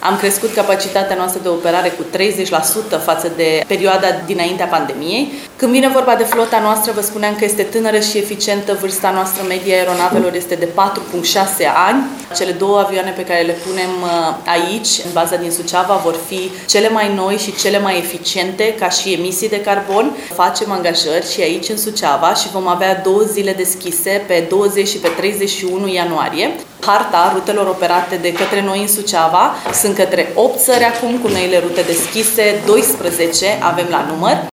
Am crescut capacitatea noastră de operare cu 30% față de perioada dinaintea pandemiei. Când vine vorba de flota noastră, vă spuneam că este tânără și eficientă. Vârsta noastră medie a aeronavelor este de 4,6 ani. Cele două avioane pe care le punem aici, în baza din Suceava, vor fi cele mai noi și cele mai eficiente ca și emisii de carbon. Facem angajări și aici în Suceava și vom avea 2 zile deschise pe 20 și pe 31 ianuarie. Harta rutelor operate de către noi în Suceava sunt către 8 țări acum, cu noile rute deschise, 12 avem la număr.